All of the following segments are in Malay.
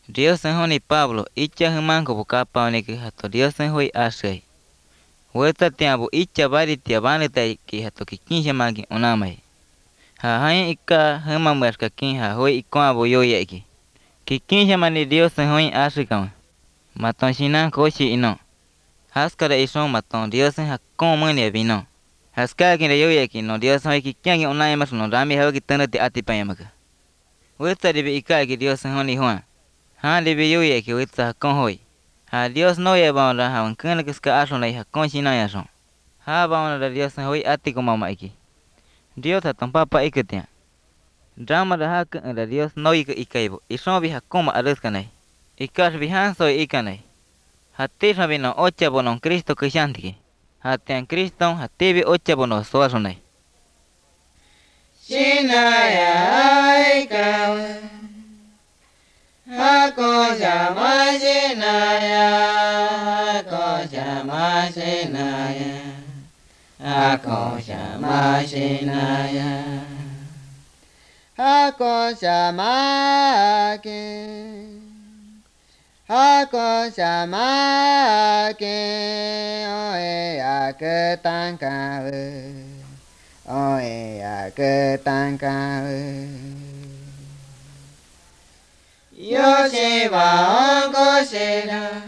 Dios en honi Pablo, icha humanco bucapa que hato Dios en hoi ashay. Vuelta tiempo icha vari tia vanita ki hato ki 15 magi unamai. Ha hain ika huma muerka kin ha hoi ikon abo yoye ki. Ki 15 mani Dios en hoi ashikan. Maton shinan koshi ino. Haskara ishon maton Dios en hakon mani abino. Haskara kin yoye ki no Dios hoi ki kyangi unai mas no rami hawa ki tanati atipayamaka. Vuelta ribi ika ki Dios en honi huan. Han libi yoye ki witsa hakon hoi. Ha Dios no ye bauna ha wankana kiska ashon lai hakon shina yashon. Ha bauna da Dios en hoi ati ko mama iki. Dios ha ton papa iketia. Drama da hak da Dios no ikaibo. Ishon bi hakon ma aruskanai. Ikash bi han soy ikanai. Ha tisha bi no ocha bonon Cristo kishantiki. Ha tian Cristo ha tibi ocha bono soasonai. Shinaya ikawa. Hako shama shinaya, hako shama shinaya, hako shama shinaya, hako shama ke, hako shama ke, oe aketangkawe, oe aketangkawe. Yoshiba onko shira,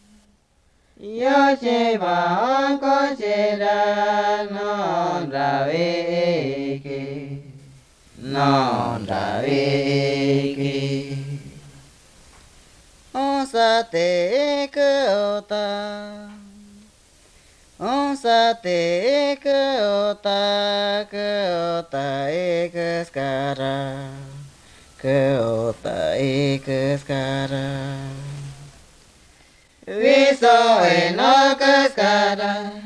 Yoshiba onko shira, no raveke, no raveke. Onsate ota, onsate ota ekaskara. Keota ike sekarang, viso enok sekarang,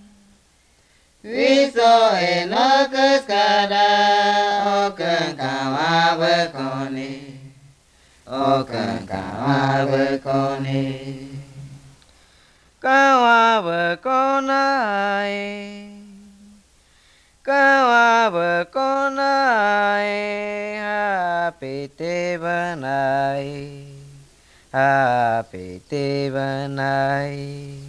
viso enok sekarang, oken kawa bekone, oken kawa bekone, kawa bekonai. Kawa bekonai, hapite banai, hapite banai.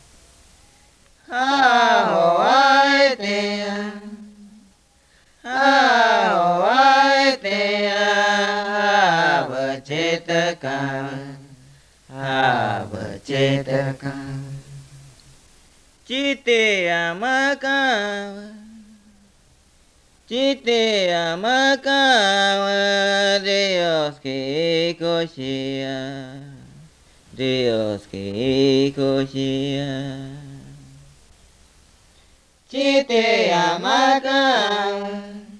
Ahoai tea, ahoai tea, habacetakan, habacetakan. Cite amakan. Chite amakawa, Dios que cochea, Dios que cochea. Chite amakawa,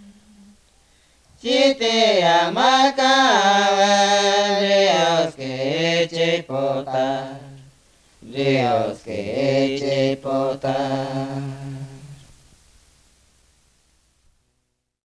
Chite amakawa, Dios que chepota, Dios que chepota.